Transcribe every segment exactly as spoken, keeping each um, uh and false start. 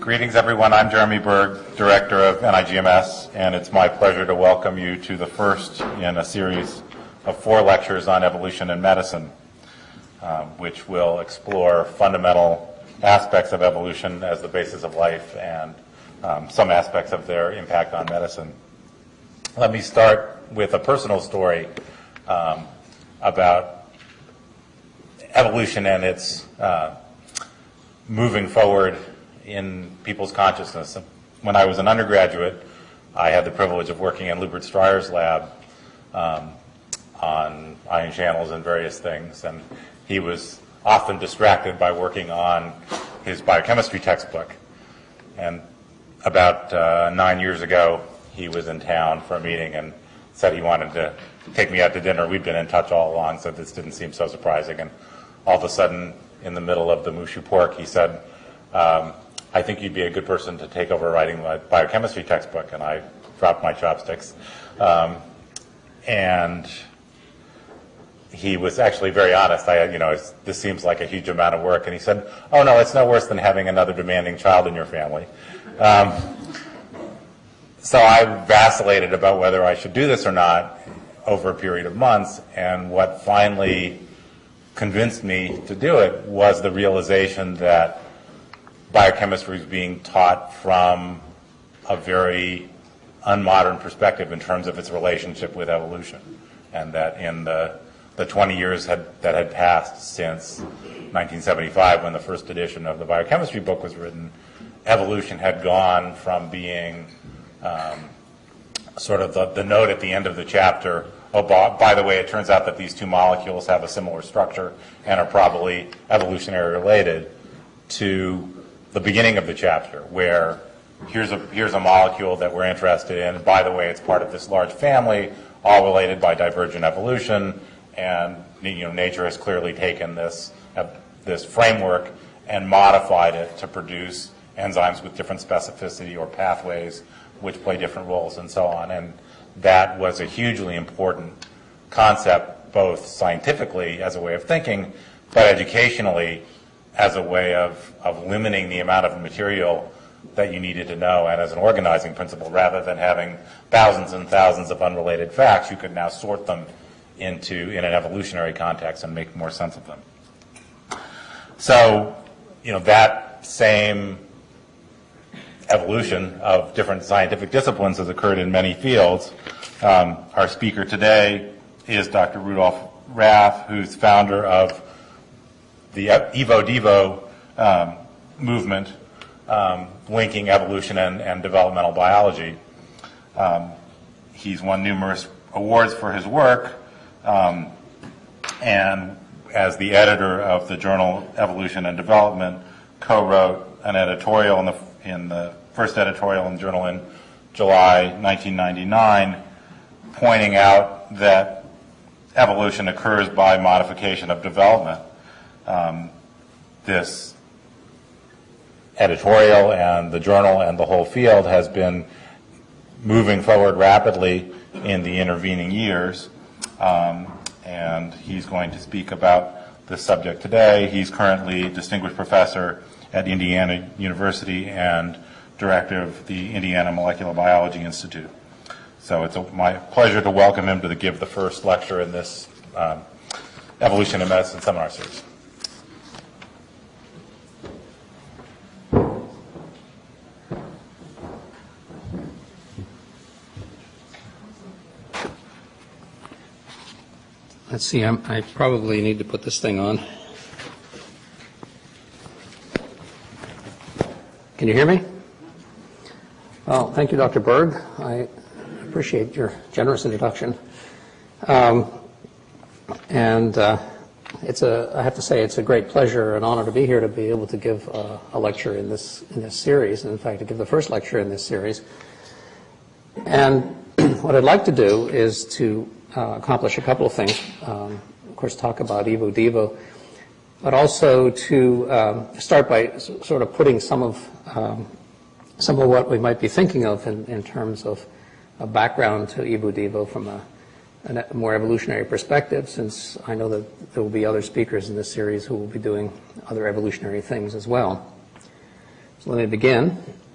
Greetings, everyone. I'm Jeremy Berg, Director of N I G M S, and it's my pleasure to welcome you to the first in a series of four lectures on evolution and medicine, uh, which will explore fundamental aspects of evolution as the basis of life and um, some aspects of their impact on medicine. Let me start with a personal story um, about evolution and its uh, moving forward in people's consciousness. When I was an undergraduate, I had the privilege of working in Lubert Streyer's lab um, on ion channels and various things, and he was often distracted by working on his biochemistry textbook. And about uh, nine years ago, he was in town for a meeting and said he wanted to take me out to dinner. We'd been in touch all along, so this didn't seem so surprising. And all of a sudden, in the middle of the Mushu Pork, he said, um, I think you'd be a good person to take over writing my biochemistry textbook. And I dropped my chopsticks. Um, and he was actually very honest. I, you know, it's, this seems like a huge amount of work. And he said, oh, no, it's no worse than having another demanding child in your family. Um, so I vacillated about whether I should do this or not over a period of months. And what finally convinced me to do it was the realization that biochemistry was being taught from a very unmodern perspective in terms of its relationship with evolution, and that in the, the twenty years had, that had passed since nineteen seventy-five, when the first edition of the biochemistry book was written, evolution had gone from being um, sort of the, the note at the end of the chapter, oh, by the way, it turns out that these two molecules have a similar structure and are probably evolutionary related, to the beginning of the chapter, where here's a here's a molecule that we're interested in. By the way, it's part of this large family, all related by divergent evolution, and you know nature has clearly taken this uh, this framework and modified it to produce enzymes with different specificity or pathways which play different roles and so on. And that was a hugely important concept, both scientifically as a way of thinking, but educationally as a way of, of limiting the amount of material that you needed to know, and as an organizing principle, rather than having thousands and thousands of unrelated facts, you could now sort them into in an evolutionary context and make more sense of them. So, you know, that same evolution of different scientific disciplines has occurred in many fields. Um, our speaker today is Doctor Rudolf Rath, who's founder of the Evo-Devo um, movement, um, linking evolution and, and developmental biology. Um, he's won numerous awards for his work, um, and as the editor of the journal Evolution and Development, co-wrote an editorial in the, in the first editorial in the journal in July nineteen ninety-nine, pointing out that evolution occurs by modification of development. Um, this editorial and the journal and the whole field has been moving forward rapidly in the intervening years, um, and he's going to speak about this subject today. He's currently distinguished professor at Indiana University and director of the Indiana Molecular Biology Institute. So it's a, my pleasure to welcome him to the, give the first lecture in this um, Evolution in Medicine seminar series. Let's see, I'm, I probably need to put this thing on. Can you hear me? Well, thank you, Doctor Berg. I appreciate your generous introduction. Um, and uh, it's a, I have to say, it's a great pleasure and honor to be here to be able to give uh, a lecture in this, in this series, and in fact, to give the first lecture in this series. And what I'd like to do is to Uh, accomplish a couple of things. Um, of course, talk about Evo-Devo, but also to um, start by s sort of putting some of um, some of what we might be thinking of in, in terms of a background to Evo-Devo from a, a more evolutionary perspective, since I know that there will be other speakers in this series who will be doing other evolutionary things as well. So let me begin.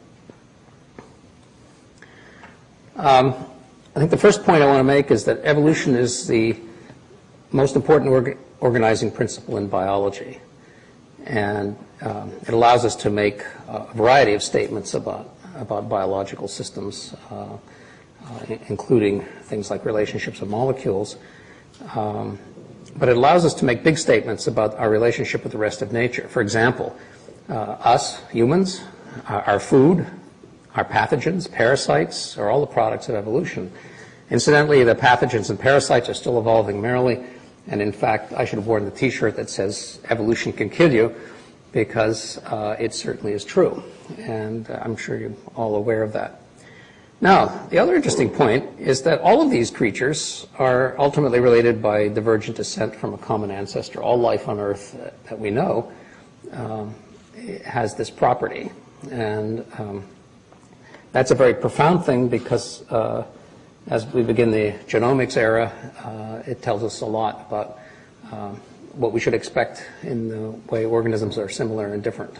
Um, I think the first point I want to make is that evolution is the most important org organizing principle in biology. And um, it allows us to make a variety of statements about, about biological systems, uh, uh, including things like relationships of molecules. Um, but it allows us to make big statements about our relationship with the rest of nature. For example, uh, us, humans, our, our food, our pathogens, parasites, are all the products of evolution. Incidentally, the pathogens and parasites are still evolving merrily. And in fact, I should have worn the T-shirt that says evolution can kill you, because uh, it certainly is true. And uh, I'm sure you're all aware of that. Now, the other interesting point is that all of these creatures are ultimately related by divergent descent from a common ancestor. All life on Earth that, that we know um, has this property. And um, that's a very profound thing, because uh, as we begin the genomics era, uh, it tells us a lot about um, what we should expect in the way organisms are similar and different.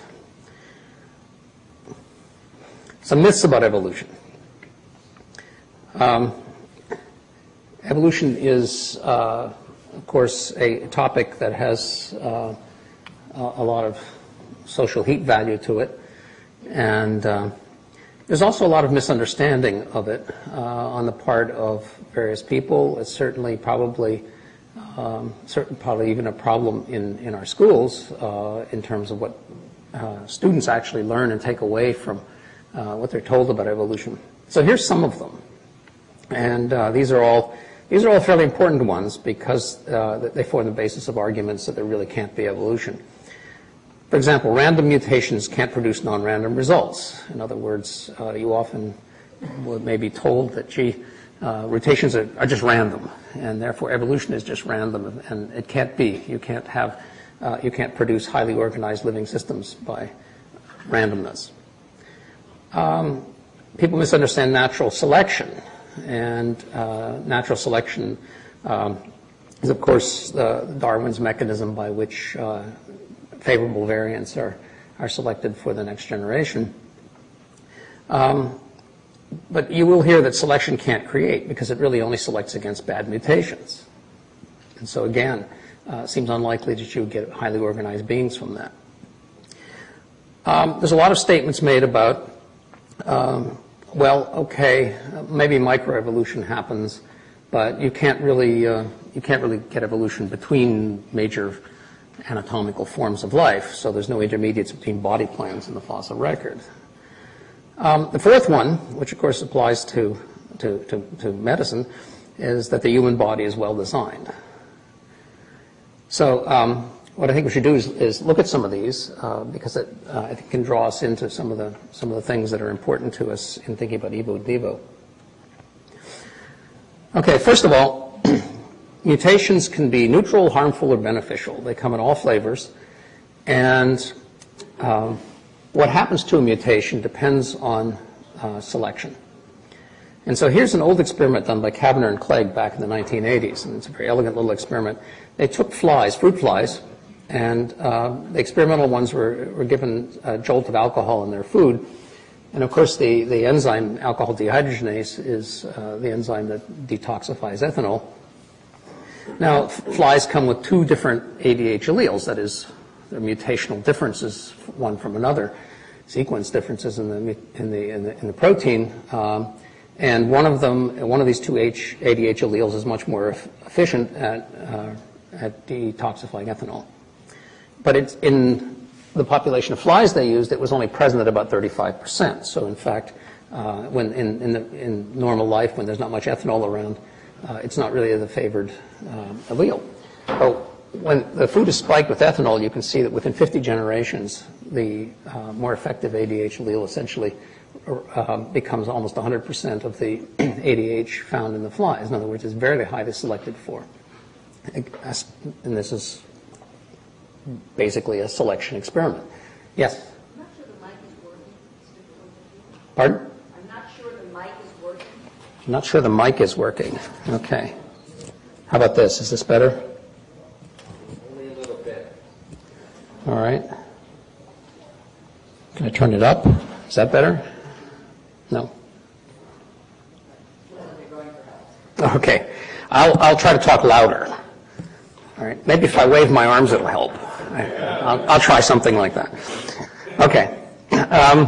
Some myths about evolution. Um, evolution is, uh, of course, a topic that has uh, a lot of social heat value to it. And uh, there's also a lot of misunderstanding of it uh, on the part of various people. It's certainly probably, um, certain, probably even a problem in, in our schools uh, in terms of what uh, students actually learn and take away from uh, what they're told about evolution. So here's some of them, and uh, these are all these are all fairly important ones, because uh, they form the basis of arguments that there really can't be evolution. For example, random mutations can't produce non-random results. In other words, uh, you often may be told that, gee, uh, mutations are, are just random, and therefore evolution is just random, and it can't be. You can't have, uh, you can't produce highly organized living systems by randomness. Um, people misunderstand natural selection, and uh, natural selection um, is, of course, uh, Darwin's mechanism by which uh, favorable variants are, are selected for the next generation. Um, but you will hear that selection can't create, because it really only selects against bad mutations. And so again, uh, it seems unlikely that you would get highly organized beings from that. Um, there's a lot of statements made about, um, well, okay, maybe microevolution happens, but you can't really, uh, you can't really get evolution between major anatomical forms of life, so there's no intermediates between body plans in the fossil record. Um, the fourth one, which of course applies to, to, to, to medicine, is that the human body is well designed. So um, what I think we should do is, is look at some of these, uh, because it uh, I think can draw us into some of the some of the things that are important to us in thinking about evo devo. Okay, first of all, mutations can be neutral, harmful, or beneficial. They come in all flavors. And um, what happens to a mutation depends on uh, selection. And so here's an old experiment done by Kavanagh and Clegg back in the nineteen eighties. And it's a very elegant little experiment. They took flies, fruit flies, and uh, the experimental ones were, were given a jolt of alcohol in their food. And of course, the, the enzyme alcohol dehydrogenase is uh, the enzyme that detoxifies ethanol. Now, flies come with two different A D H alleles, that is, there are mutational differences one from another, sequence differences in the in the in the, in the protein, um, and one of them, one of these two H, A D H alleles is much more efficient at uh, at detoxifying ethanol. But it's in the population of flies they used, it was only present at about thirty-five percent. So, in fact, uh, when in in, the, in normal life, when there's not much ethanol around, Uh, it's not really the favored um, allele. But when the food is spiked with ethanol, you can see that within fifty generations, the uh, more effective A D H allele essentially uh, becomes almost one hundred percent of the A D H found in the flies. In other words, it's very highly selected for. And this is basically a selection experiment. Yes? I'm not sure the mic is working. Pardon? I'm not sure the mic is working. I'm not sure the mic is working. Okay. How about this? Is this better? Only a little bit. All right. Can I turn it up? Is that better? No? Okay. I'll, I'll try to talk louder. All right. Maybe if I wave my arms, it'll help. I'll, I'll try something like that. Okay. Um,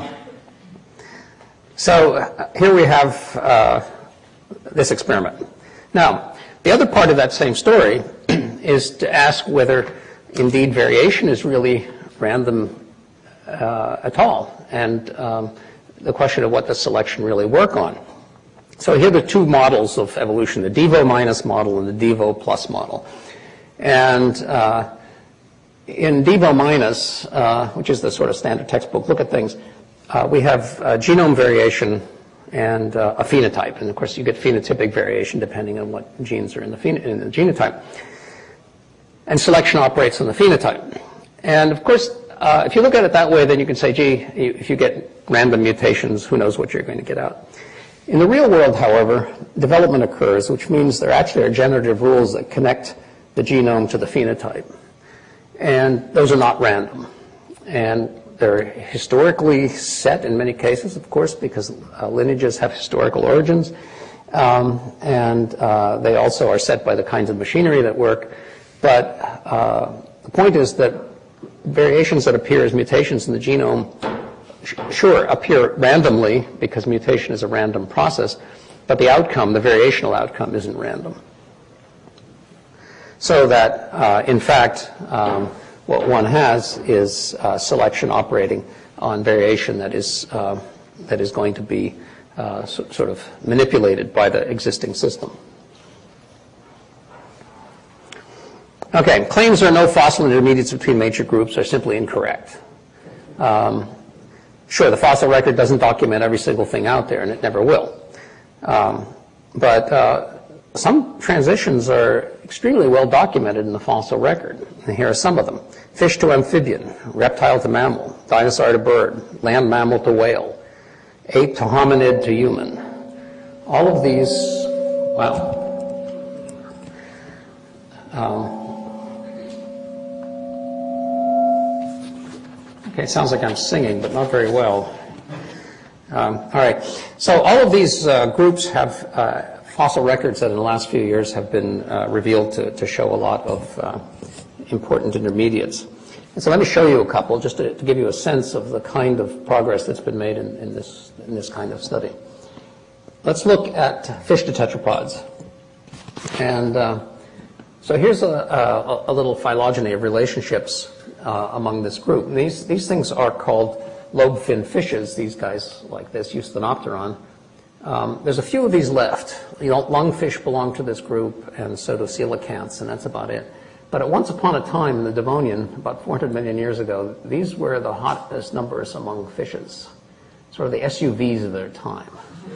so uh, here we have uh, this experiment. Now, the other part of that same story is to ask whether, indeed, variation is really random uh, at all, and um, the question of what does selection really work on. So here are the two models of evolution, the Devo minus model and the Devo plus model. And uh, in Devo minus, uh, which is the sort of standard textbook look at things, uh, we have uh, genome variation and uh, a phenotype. And of course, you get phenotypic variation depending on what genes are in the, phen in the genotype. And selection operates on the phenotype. And of course, uh, if you look at it that way, then you can say, gee, if you get random mutations, who knows what you're going to get out. In the real world, however, development occurs, which means there actually are generative rules that connect the genome to the phenotype. And those are not random. And they're historically set in many cases, of course, because uh, lineages have historical origins. Um, and uh, they also are set by the kinds of machinery that work. But uh, the point is that variations that appear as mutations in the genome sure appear randomly because mutation is a random process, but the outcome, the variational outcome, isn't random. So that, uh, in fact, um, what one has is uh, selection operating on variation that is, uh, that is going to be uh, so, sort of manipulated by the existing system. Okay, claims there are no fossil intermediates between major groups are simply incorrect. Um, sure, the fossil record doesn't document every single thing out there, and it never will. Um, but uh, some transitions are extremely well documented in the fossil record. And here are some of them. Fish to amphibian, reptile to mammal, dinosaur to bird, land mammal to whale, ape to hominid to human. All of these, wow. Um, okay, it sounds like I'm singing, but not very well. Um, all right. So all of these uh, groups have uh, fossil records that in the last few years have been uh, revealed to, to show a lot of uh, important intermediates. And so let me show you a couple just to, to give you a sense of the kind of progress that's been made in, in, this, in this kind of study. Let's look at fish to tetrapods. And uh, so here's a, a, a little phylogeny of relationships uh, among this group. And these, these things are called lobe-finned fishes. These guys like this, Eusthenopteron. Um, there's a few of these left. You know, lungfish belong to this group, and so do coelacanths, and that's about it. But at once upon a time in the Devonian, about four hundred million years ago, these were the hottest numbers among fishes, sort of the S U Vs of their time.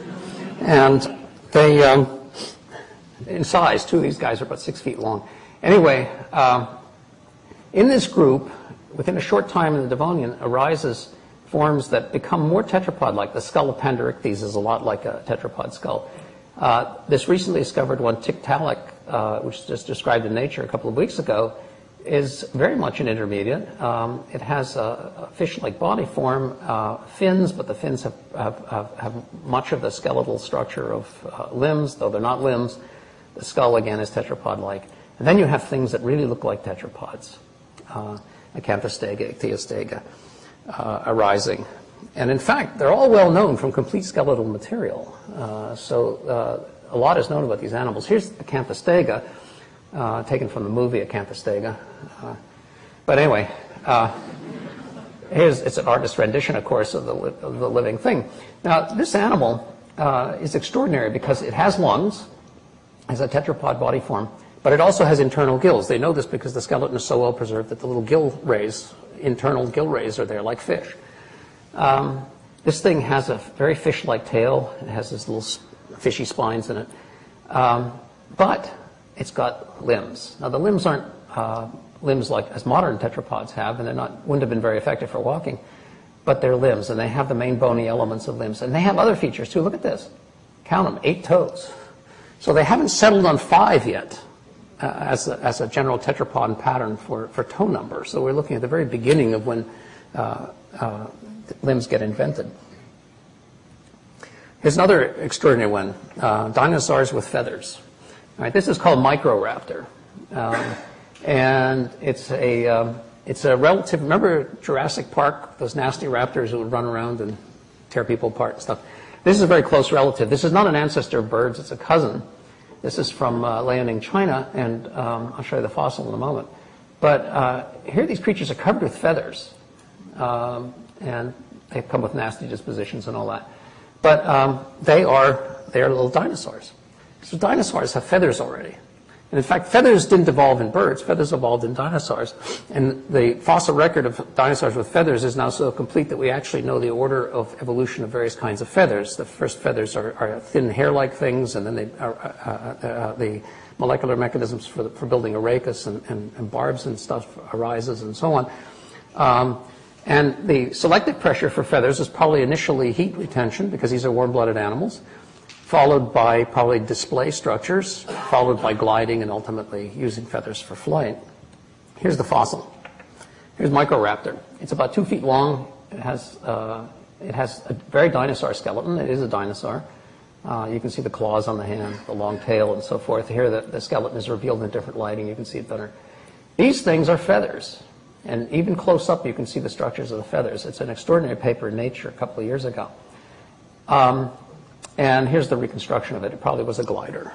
And they, um, in size, two of these guys are about six feet long. Anyway, uh, in this group, within a short time in the Devonian, arises forms that become more tetrapod-like. The skull of Panderichthys is a lot like a tetrapod skull. Uh, this recently discovered one, Tiktaalik, uh, which is just described in Nature a couple of weeks ago, is very much an intermediate. Um, it has a, a fish-like body form, uh, fins, but the fins have, have, have, have much of the skeletal structure of uh, limbs, though they're not limbs. The skull, again, is tetrapod-like. And then you have things that really look like tetrapods, uh, Acanthostega, Ichthyostega. Uh, arising. And in fact, they're all well known from complete skeletal material. Uh, so uh, a lot is known about these animals. Here's Acanthostega, uh, taken from the movie Acanthostega. Uh, but anyway, uh, here's, it's an artist's rendition, of course, of the, li of the living thing. Now, this animal uh, is extraordinary because it has lungs, has a tetrapod body form, but it also has internal gills. They know this because the skeleton is so well preserved that the little gill rays, internal gill rays, are there like fish. Um, this thing has a very fish-like tail. It has these little fishy spines in it. Um, but it's got limbs. Now, the limbs aren't uh, limbs like as modern tetrapods have, and they're not, wouldn't have been very effective for walking, but they're limbs, and they have the main bony elements of limbs. And they have other features, too. Look at this. Count them, eight toes. So they haven't settled on five yet. Uh, as, a, as a general tetrapod pattern for, for toe number. So we're looking at the very beginning of when uh, uh, limbs get invented. Here's another extraordinary one, uh, dinosaurs with feathers. All right, this is called Microraptor. Um, and it's a, um, it's a relative, remember Jurassic Park, those nasty raptors that would run around and tear people apart and stuff? This is a very close relative. This is not an ancestor of birds, it's a cousin. This is from uh, Liaoning, China, and um, I'll show you the fossil in a moment. But uh, here these creatures are covered with feathers, um, and they come with nasty dispositions and all that. But um, they are they are little dinosaurs. So dinosaurs have feathers already. And in fact, feathers didn't evolve in birds. Feathers evolved in dinosaurs. And the fossil record of dinosaurs with feathers is now so complete that we actually know the order of evolution of various kinds of feathers. The first feathers are, are thin hair-like things, and then they are, uh, uh, uh, the molecular mechanisms for, the, for building a rachis and, and, and barbs and stuff arises and so on. Um, and the selective pressure for feathers is probably initially heat retention, because these are warm-blooded animals, followed by probably display structures, followed by gliding, and ultimately using feathers for flight. Here's the fossil. Here's Microraptor. It's about two feet long. It has, uh, it has a very dinosaur skeleton. It is a dinosaur. Uh, you can see the claws on the hand, the long tail, and so forth. Here the, the skeleton is revealed in different lighting. You can see it better. These things are feathers. And even close up, you can see the structures of the feathers. It's an extraordinary paper in Nature a couple of years ago. Um, And here's the reconstruction of it. It probably was a glider.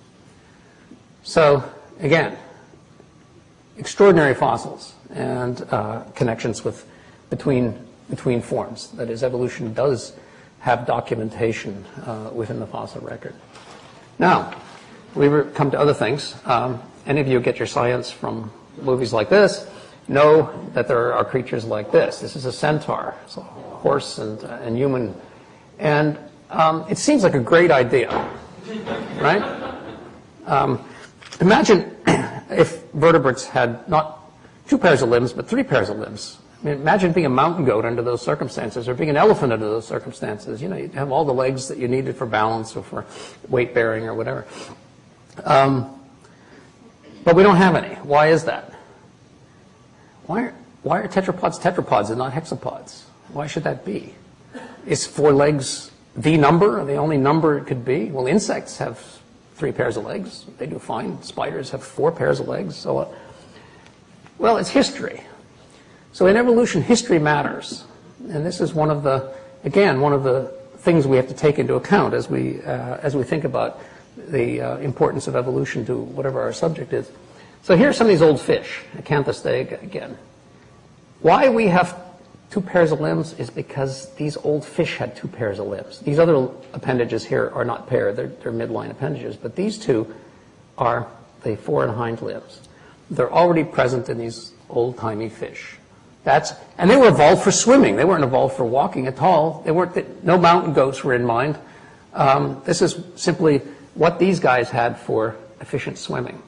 So, again, extraordinary fossils and uh, connections with between between forms. That is, evolution does have documentation uh, within the fossil record. Now, we come to other things. Um, any of you get your science from movies like this know that there are creatures like this. This is a centaur, so a horse and, uh, and human. And Um, it seems like a great idea, right? Um, imagine if vertebrates had not two pairs of limbs, but three pairs of limbs. I mean, imagine being a mountain goat under those circumstances, or being an elephant under those circumstances. You know, you'd have all the legs that you needed for balance or for weight bearing or whatever. Um, but we don't have any. Why is that? Why are, why are tetrapods tetrapods and not hexapods? Why should that be? Is four legs the number, the only number it could be? Well, insects have three pairs of legs. They do fine. Spiders have four pairs of legs. So, uh, well, it's history. So in evolution, history matters. And this is one of the, again, one of the things we have to take into account as we, uh, as we think about the uh, importance of evolution to whatever our subject is. So here are some of these old fish, Acanthostega again. Why we have two pairs of limbs is because these old fish had two pairs of limbs. These other appendages here are not paired, they're, they're midline appendages, but these two are the fore and hind limbs. They're already present in these old-timey fish. That's, and they were evolved for swimming. They weren't evolved for walking at all. They weren't, no mountain goats were in mind. Um, this is simply what these guys had for efficient swimming.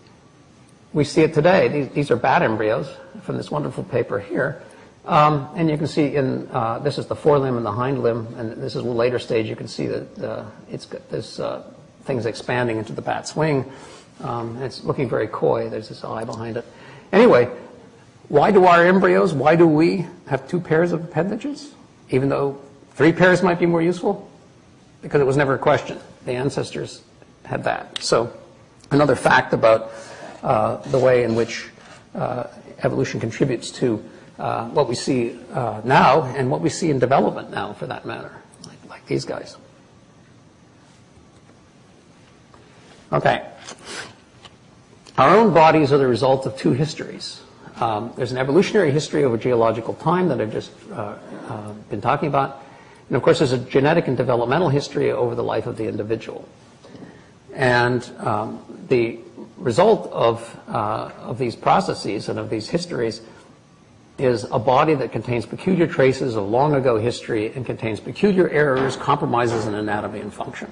We see it today. These, these are bat embryos from this wonderful paper here. Um, and you can see in, uh, this is the forelimb and the hind limb, and this is a later stage. You can see that uh, it's got this uh, thing's expanding into the bat's wing. Um, and it's looking very coy. There's this eye behind it. Anyway, why do our embryos, why do we have two pairs of appendages, even though three pairs might be more useful? Because it was never a question. The ancestors had that. So another fact about uh, the way in which uh, evolution contributes to Uh, what we see uh, now and what we see in development now, for that matter, like, like these guys. Okay. Our own bodies are the result of two histories. Um, there's an evolutionary history over geological time that I've just uh, uh, been talking about. And, of course, there's a genetic and developmental history over the life of the individual. And um, the result of, uh, of these processes and of these histories is a body that contains peculiar traces of long ago history and contains peculiar errors, compromises in anatomy and function.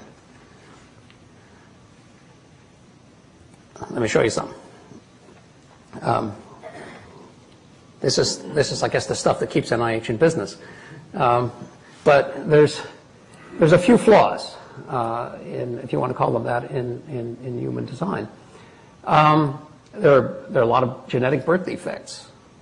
Let me show you some. Um, this is, this is, I guess, the stuff that keeps N I H in business. Um, but there's, there's a few flaws, uh, in, if you want to call them that, in, in, in human design. Um, there, are, there are a lot of genetic birth defects.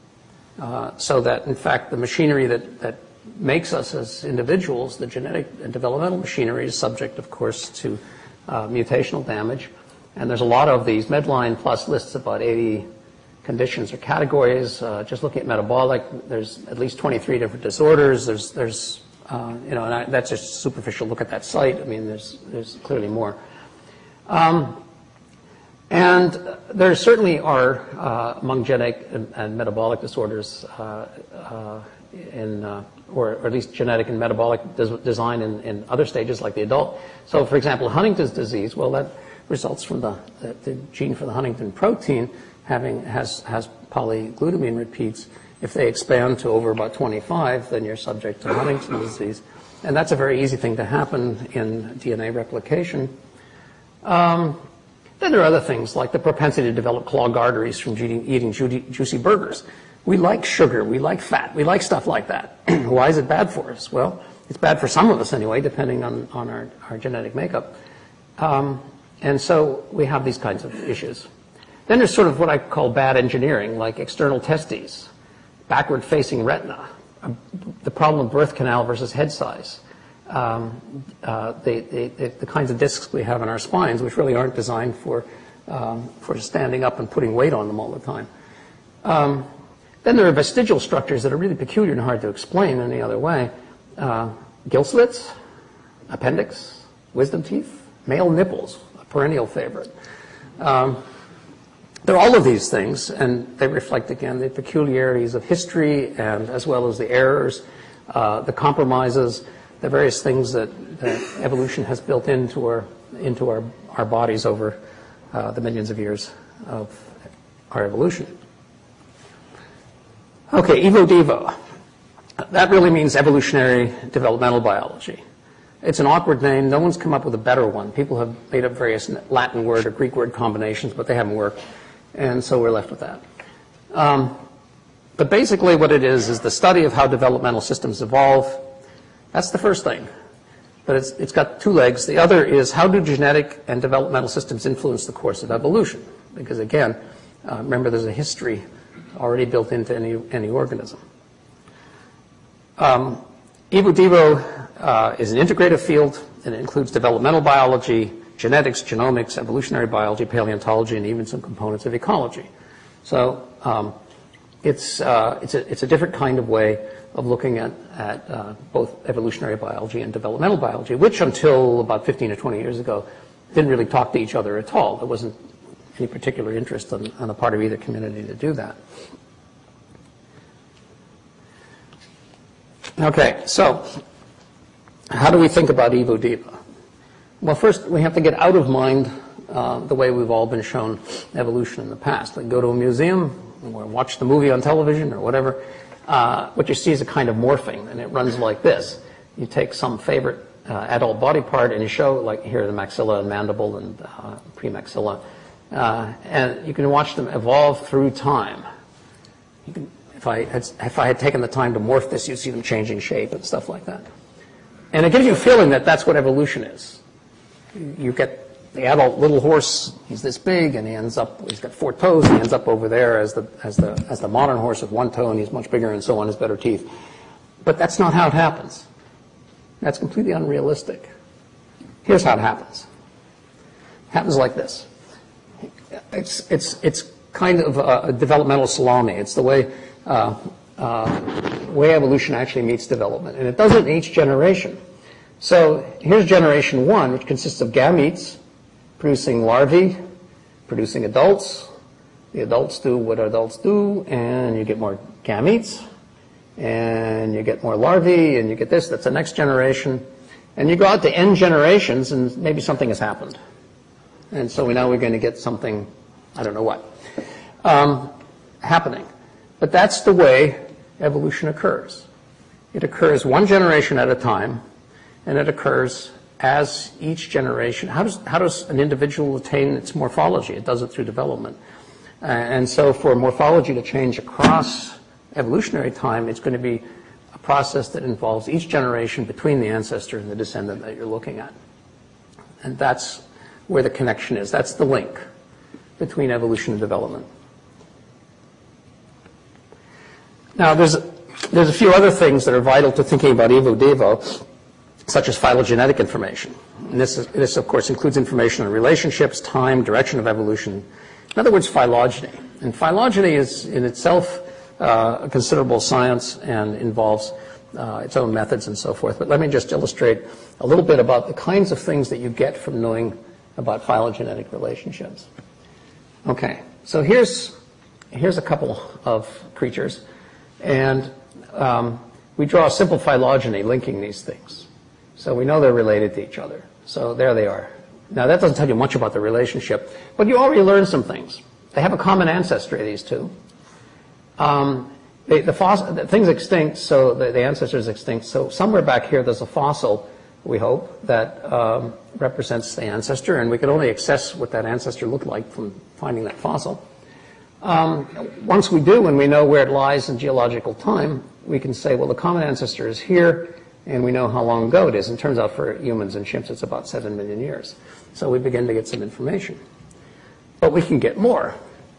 Uh, so that, in fact, the machinery that, that makes us as individuals, the genetic and developmental machinery, is subject, of course, to uh, mutational damage. And there's a lot of these. Medline Plus lists about eighty conditions or categories. Uh, just looking at metabolic, there's at least twenty-three different disorders. There's, there's uh, you know, and I, that's just a superficial look at that site. I mean, there's, there's clearly more. Um, and there certainly are, uh, among genetic and, and metabolic disorders, uh, uh, in, uh, or, or at least genetic and metabolic des design in, in other stages like the adult. So, for example, Huntington's disease, well, that results from the, the, the gene for the Huntington protein having, has, has polyglutamine repeats. If they expand to over about twenty-five, then you're subject to Huntington's disease. And that's a very easy thing to happen in D N A replication. Um, then there are other things like the propensity to develop clogged arteries from eating, eating juicy, juicy burgers. We like sugar, we like fat, we like stuff like that. Why is it bad for us? Well, it's bad for some of us anyway, depending on, on our, our genetic makeup. Um, and so we have these kinds of issues. Then there's sort of what I call bad engineering, like external testes, backward-facing retina, uh, the problem of birth canal versus head size, um, uh, the, the, the kinds of discs we have in our spines, which really aren't designed for, um, for standing up and putting weight on them all the time. Um, Then there are vestigial structures that are really peculiar and hard to explain any other way. Uh, gill slits, appendix, wisdom teeth, male nipples, a perennial favorite. Um, there are all of these things, and they reflect, again, the peculiarities of history and as well as the errors, uh, the compromises, the various things that, that evolution has built into our, into our, our bodies over uh, the millions of years of our evolution. Okay, evo-devo. That really means evolutionary developmental biology. It's an awkward name. No one's come up with a better one. People have made up various Latin word or Greek word combinations, but they haven't worked. And so we're left with that. Um, but basically what it is is the study of how developmental systems evolve. That's the first thing. But it's, it's got two legs. The other is how do genetic and developmental systems influence the course of evolution? Because again, uh, remember there's a history already built into any, any organism. Um, evo-devo uh, is an integrative field, and it includes developmental biology, genetics, genomics, evolutionary biology, paleontology, and even some components of ecology. So um, it's, uh, it's, a, it's a different kind of way of looking at, at uh, both evolutionary biology and developmental biology, which until about fifteen or twenty years ago didn't really talk to each other at all. There wasn't any particular interest on, on the part of either community to do that. Okay, so how do we think about evo-devo? Well, first we have to get out of mind uh, the way we've all been shown evolution in the past. Like go to a museum or watch the movie on television or whatever. Uh, what you see is a kind of morphing, and it runs like this. You take some favorite uh, adult body part and you show, like here, the maxilla and mandible and uh, premaxilla. Uh, and you can watch them evolve through time. You can, if, I had, if I had taken the time to morph this, you'd see them changing shape and stuff like that. And it gives you a feeling that that's what evolution is. You get the adult little horse, he's this big, and he ends up, he's got four toes, and he ends up over there as the, as the, as the modern horse with one toe, and he's much bigger and so on, has better teeth. But that's not how it happens. That's completely unrealistic. Here's how it happens. It happens like this. It's, it's, it's kind of a, a developmental salami. It's the way, uh, uh, way evolution actually meets development. And it does it in each generation. So here's generation one, which consists of gametes producing larvae, producing adults. The adults do what adults do, and you get more gametes, and you get more larvae, and you get this. That's the next generation. And you go out to n generations, and maybe something has happened. And so we know we're going to get something, I don't know what, um, happening. But that's the way evolution occurs. It occurs one generation at a time, and it occurs as each generation. How does, how does an individual attain its morphology? It does it through development. Uh, and so for morphology to change across evolutionary time, it's going to be a process that involves each generation between the ancestor and the descendant that you're looking at. And that's where the connection is. That's the link between evolution and development. Now, there's, there's a few other things that are vital to thinking about evo devo, such as phylogenetic information. And this, is, this, of course, includes information on relationships, time, direction of evolution. In other words, phylogeny. And phylogeny is in itself uh, a considerable science and involves uh, its own methods and so forth. But let me just illustrate a little bit about the kinds of things that you get from knowing about phylogenetic relationships. Okay, so here's, here's a couple of creatures. And um, we draw a simple phylogeny linking these things. So we know they're related to each other. So there they are. Now, that doesn't tell you much about the relationship, but you already learned some things. They have a common ancestry, these two. Um, they, the, fossil, the thing's extinct, so the, the ancestor's extinct. So somewhere back here, there's a fossil, we hope, that um, represents the ancestor, and we can only access what that ancestor looked like from finding that fossil. Um, once we do, and we know where it lies in geological time, we can say, well, the common ancestor is here, and we know how long ago it is. And it turns out for humans and chimps, it's about seven million years. So we begin to get some information. But we can get more.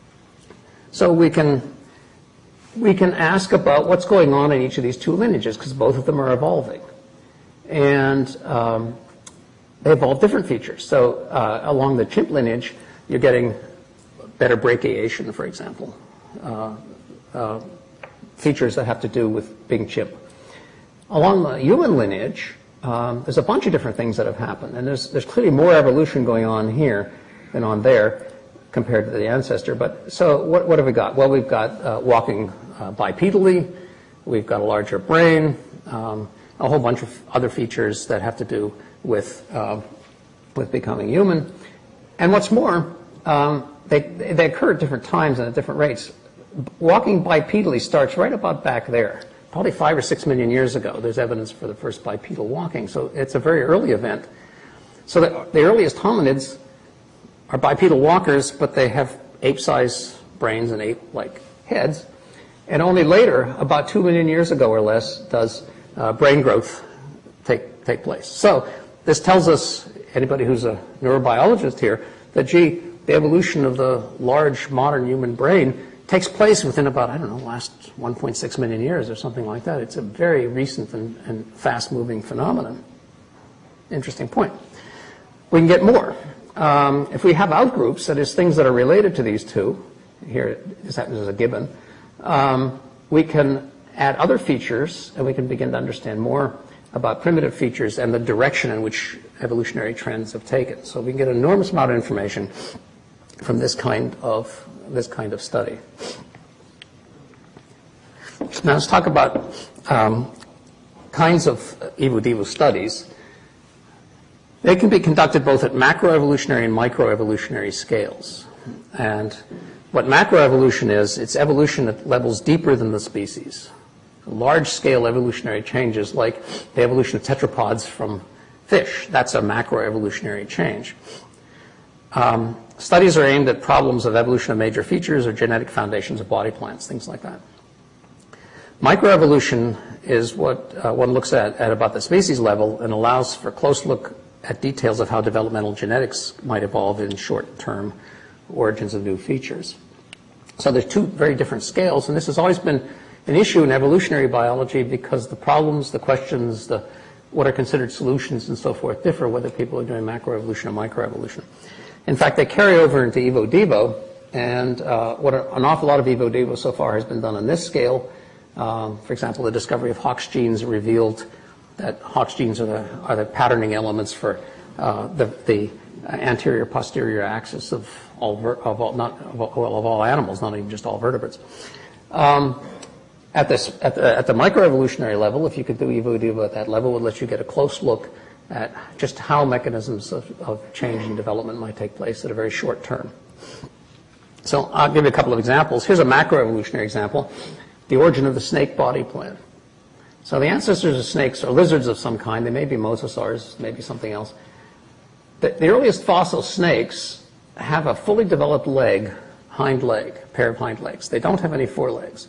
So we can, we can ask about what's going on in each of these two lineages, because both of them are evolving. And um, they evolve different features. So uh, along the chimp lineage, you're getting better brachiation, for example, uh, uh, features that have to do with being chimp. Along the human lineage, um, there's a bunch of different things that have happened, and there's, there's clearly more evolution going on here than on there compared to the ancestor. But so what, what have we got? Well, we've got uh, walking uh, bipedally, we've got a larger brain, um, a whole bunch of other features that have to do with, uh, with becoming human. And what's more, um, they, they occur at different times and at different rates. Walking bipedally starts right about back there. Probably five or six million years ago, there's evidence for the first bipedal walking. So it's a very early event. So the, the earliest hominids are bipedal walkers, but they have ape-sized brains and ape-like heads. And only later, about two million years ago or less, does uh, brain growth take, take place. So this tells us, anybody who's a neurobiologist here, that, gee, the evolution of the large modern human brain takes place within about, I don't know, last one point six million years or something like that. It's a very recent and, and fast-moving phenomenon. Interesting point. We can get more. Um, if we have outgroups, that is, things that are related to these two, here this happens as a gibbon, um, we can add other features, and we can begin to understand more about primitive features and the direction in which evolutionary trends have taken. So we can get an enormous amount of information from this kind of this kind of study. Now let's talk about um, kinds of evo devo studies. They can be conducted both at macroevolutionary and microevolutionary scales. And what macroevolution is, it's evolution at levels deeper than the species. Large-scale evolutionary changes like the evolution of tetrapods from fish. That's a macroevolutionary change. Um, studies are aimed at problems of evolution of major features or genetic foundations of body plans, things like that. Microevolution is what uh, one looks at at about the species level and allows for a close look at details of how developmental genetics might evolve in short-term origins of new features. So there's two very different scales, and this has always been an issue in evolutionary biology because the problems, the questions, the what are considered solutions and so forth differ whether people are doing macroevolution or microevolution. In fact, they carry over into evo devo, and uh, what are, an awful lot of evo devo so far has been done on this scale. Um, for example, the discovery of Hox genes revealed that Hox genes are the, are the patterning elements for uh, the, the anterior posterior axis of all, ver of all not of all, well, of all animals, not even just all vertebrates. Um, at, this, at, the, at the microevolutionary level, if you could do evo devo at that level, it would let you get a close look at just how mechanisms of, of change and development might take place at a very short term. So I'll give you a couple of examples. Here's a macroevolutionary example, the origin of the snake body plan. So the ancestors of snakes are lizards of some kind. They may be mosasaurs, maybe something else. The, the earliest fossil snakes have a fully developed leg, hind leg, pair of hind legs. They don't have any forelegs.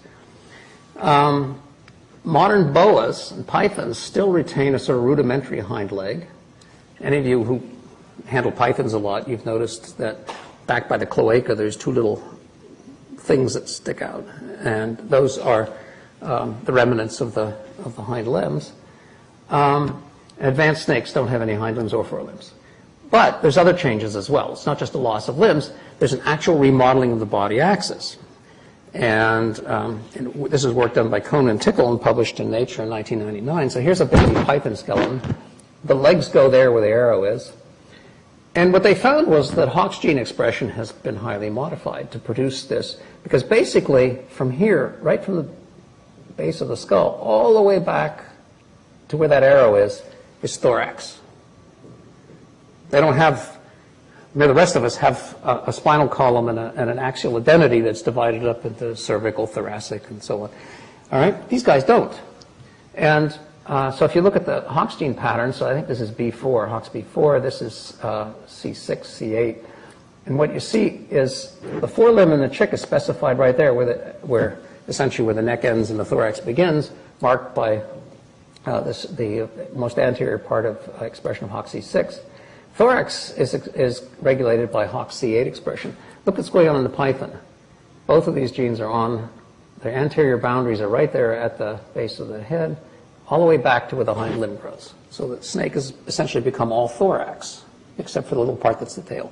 Um, Modern boas and pythons still retain a sort of rudimentary hind leg. Any of you who handle pythons a lot, you've noticed that back by the cloaca, there's two little things that stick out. And those are um, the remnants of the, of the hind limbs. Um, advanced snakes don't have any hind limbs or forelimbs. But there's other changes as well. It's not just a loss of limbs. There's an actual remodeling of the body axis. And, um, and this is work done by Cohn and Tickle and published in Nature in nineteen ninety-nine. So here's a baby python skeleton. The legs go there where the arrow is. And what they found was that Hox gene expression has been highly modified to produce this, because basically from here, right from the base of the skull, all the way back to where that arrow is, is thorax. They don't have, I mean, the rest of us have a, a spinal column and, a, and an axial identity that's divided up into cervical, thoracic, and so on. All right? These guys don't. And uh, so if you look at the Hox gene pattern, so I think this is B four, Hox B four, this is uh, C six, C eight. And what you see is the forelimb in the chick is specified right there, where, the, where essentially where the neck ends and the thorax begins, marked by uh, this, the most anterior part of uh, expression of Hox C six. Thorax is, is regulated by Hox C eight expression. Look what's going on in the python. Both of these genes are on, their anterior boundaries are right there at the base of the head, all the way back to where the hind limb grows. So the snake has essentially become all thorax, except for the little part that's the tail.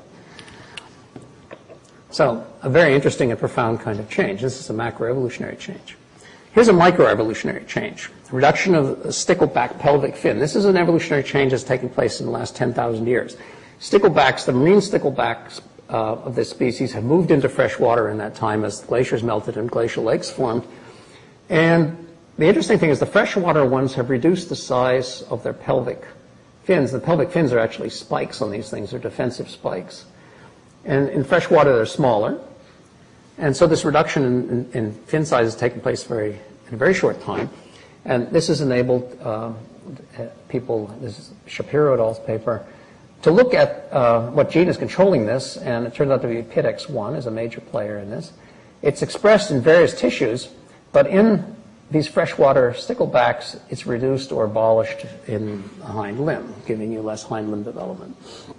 So a very interesting and profound kind of change. This is a macroevolutionary change. Here's a microevolutionary change. Reduction of the stickleback pelvic fin. This is an evolutionary change that's taken place in the last ten thousand years. Sticklebacks, the marine sticklebacks uh, of this species have moved into fresh water in that time as glaciers melted and glacial lakes formed. And the interesting thing is the freshwater ones have reduced the size of their pelvic fins. The pelvic fins are actually spikes on these things. They're defensive spikes. And in freshwater, they're smaller. And so this reduction in, in, in fin size has taken place very, in a very short time. And this has enabled uh, people, this is Shapiro et al.'s paper, to look at uh, what gene is controlling this, and it turns out to be P I D X one is a major player in this. It's expressed in various tissues, but in these freshwater sticklebacks, it's reduced or abolished in the hind limb, giving you less hind limb development.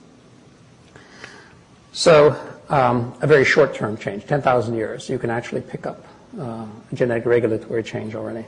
So um, a very short-term change, ten thousand years, you can actually pick up uh, a genetic regulatory change already.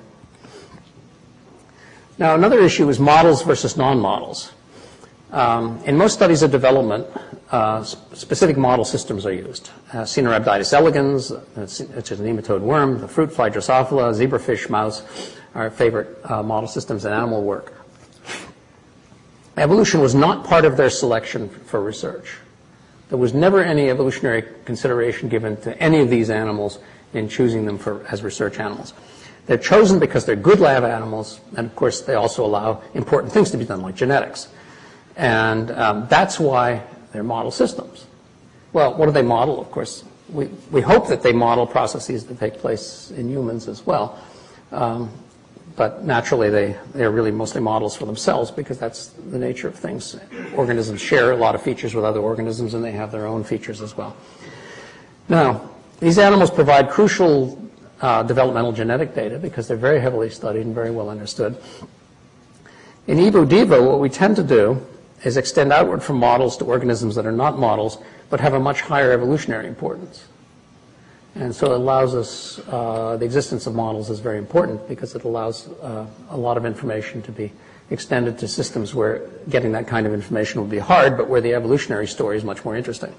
Now, another issue is models versus non-models. Um, in most studies of development, uh, specific model systems are used. Uh, Caenorhabditis elegans, which is a nematode worm, the fruit fly Drosophila, zebrafish, mouse, are favorite uh, model systems in animal work. Evolution was not part of their selection for research. There was never any evolutionary consideration given to any of these animals in choosing them for, as research animals. They're chosen because they're good lab animals, and of course they also allow important things to be done, like genetics. And um, that's why they're model systems. Well, what do they model? Of course, we, we hope that they model processes that take place in humans as well. Um, but naturally, they, they're really mostly models for themselves, because that's the nature of things. Organisms share a lot of features with other organisms, and they have their own features as well. Now, these animals provide crucial Uh, developmental genetic data, because they're very heavily studied and very well understood. In Evo Devo, what we tend to do is extend outward from models to organisms that are not models, but have a much higher evolutionary importance. And so it allows us, uh, the existence of models is very important, because it allows uh, a lot of information to be extended to systems where getting that kind of information will be hard, but where the evolutionary story is much more interesting.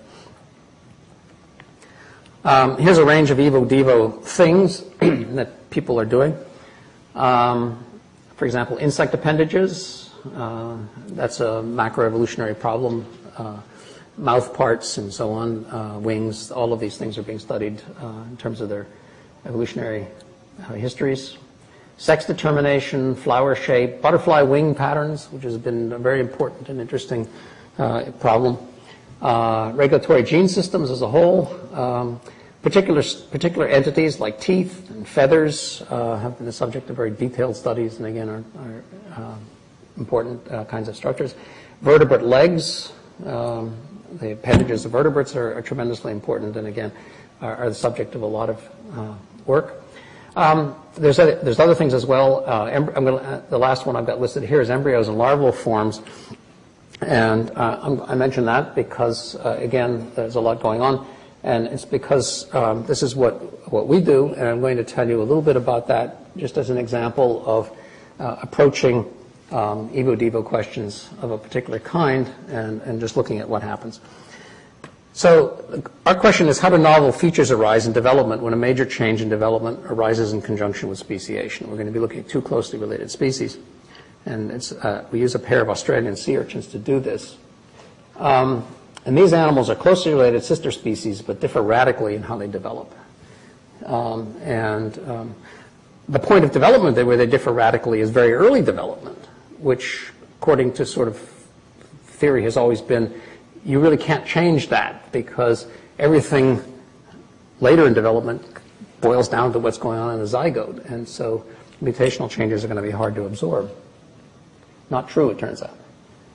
Um, here's a range of Evo Devo things that people are doing. Um, for example, insect appendages. Uh, that's a macroevolutionary problem. Uh, mouth parts and so on, uh, wings, all of these things are being studied uh, in terms of their evolutionary uh, histories. Sex determination, flower shape, butterfly wing patterns, which has been a very important and interesting uh, problem. Uh, regulatory gene systems as a whole. Um, particular, particular entities like teeth and feathers uh, have been the subject of very detailed studies, and again are, are uh, important uh, kinds of structures. Vertebrate legs, um, the appendages of vertebrates are, are tremendously important, and again are, are the subject of a lot of uh, work. Um, there's, other, there's other things as well. Uh, I'm gonna, uh, the last one I've got listed here is embryos and larval forms. And uh, I'm, I mention that because, uh, again, there's a lot going on. And it's because um, this is what, what we do, and I'm going to tell you a little bit about that just as an example of uh, approaching um, evo-devo questions of a particular kind and, and just looking at what happens. So our question is, how do novel features arise in development when a major change in development arises in conjunction with speciation? We're going to be looking at two closely related species. And it's, uh, we use a pair of Australian sea urchins to do this. Um, and these animals are closely related sister species, but differ radically in how they develop. Um, and um, the point of development where they differ radically is very early development, which, according to sort of theory, has always been, you really can't change that because everything later in development boils down to what's going on in the zygote. And so mutational changes are going to be hard to absorb. Not true, it turns out.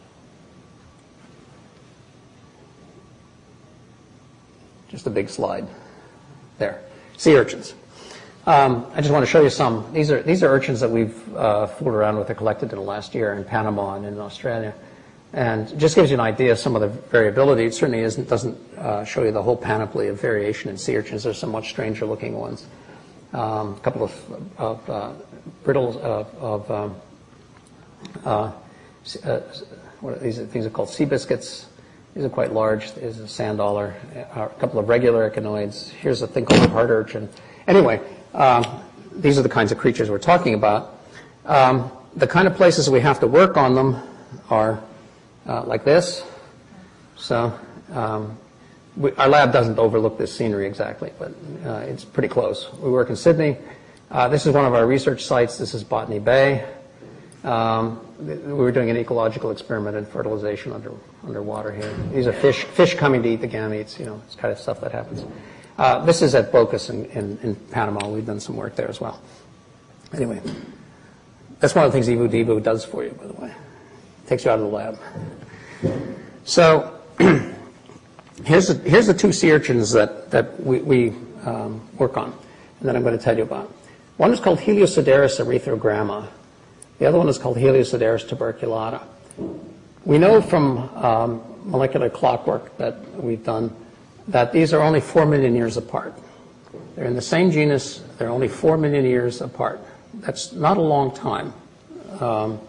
Just a big slide there. Sea urchins. Um, I just want to show you some. These are, these are urchins that we've uh, fooled around with or collected in the last year in Panama and in Australia. And it just gives you an idea of some of the variability. It certainly isn't, doesn't uh, show you the whole panoply of variation in sea urchins. There's some much stranger looking ones. Um, a couple of, of uh, brittles of, of um, uh, uh, what are these things are called sea biscuits. These are quite large. There's a sand dollar, a couple of regular echinoids. Here's a thing called a heart urchin. Anyway, um, these are the kinds of creatures we're talking about. Um, the kind of places we have to work on them are Uh, like this. So um, we, our lab doesn't overlook this scenery exactly, but uh, it's pretty close. We work in Sydney. Uh, this is one of our research sites. This is Botany Bay. Um, we were doing an ecological experiment in fertilization under underwater here. These are fish fish coming to eat the gametes. You know, it's kind of stuff that happens. Uh, this is at Bocas in, in, in Panama. We've done some work there as well. Anyway, that's one of the things evo-devo does for you, by the way. Takes you out of the lab. So here's the, here's the two sea urchins that, that we, we um, work on and that I'm going to tell you about. One is called Heliosideris erythrogramma. The other one is called Heliosideris tuberculata. We know from um, molecular clockwork that we've done that these are only four million years apart. They're in the same genus. They're only four million years apart. That's not a long time. Um,